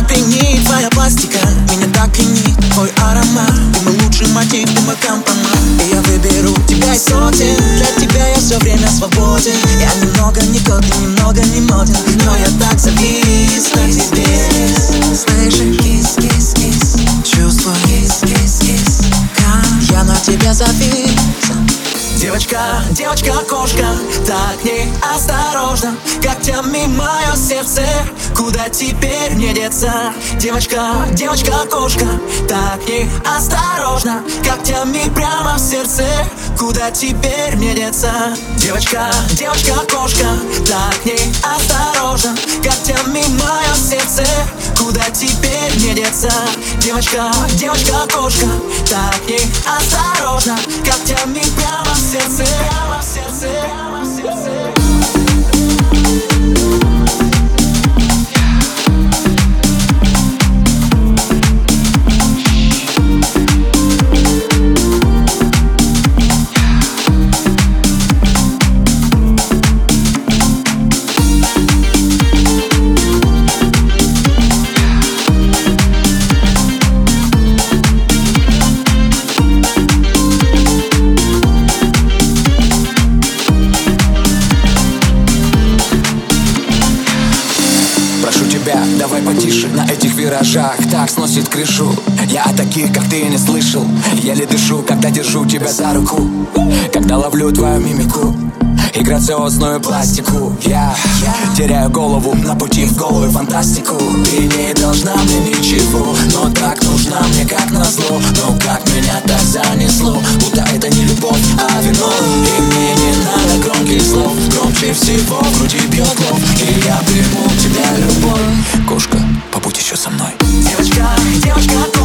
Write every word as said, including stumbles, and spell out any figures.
пьянит твоя пластика, меня так пьянит твой аромат. Ты мой лучший мотив, ты мой компромат. И я выберу тебя из сотен. Для тебя я все время свободен. Я немного не кот и немного не моден, но я так завис на тебе. Слышишь? Кис, кис, кис. Чувствую. Кис, кис, кис. Я на тебя завис. Девочка, девочка-кошка, так неосторожно, когтями мое сердце, куда теперь мне деться? Девочка, девочка-кошка, так неосторожно, когтями прямо в сердце, куда теперь мне деться? Девочка, девочка-кошка, так неосторожно, когтями мое сердце, куда теперь мне деться? Девочка, девочка-кошка, так неосторожно, когтями прямо в сердце, прямо в сердце, прямо в сердце. Давай потише на этих виражах, так сносит крышу. Я о таких, как ты, не слышал. Еле дышу, когда держу тебя за руку, когда ловлю твою мимику и грациозную пластику. Я теряю голову на пути в голую фантастику. Ты не должна мне ничего, но так нужна мне, как назло. Но как меня так занесло, будто это не любовь, а вино. И мне не надо громких слов, громче всего в груди бьет лов. И я приму тебя, любовь. Кошка, побудь еще со мной. Девочка, девочка,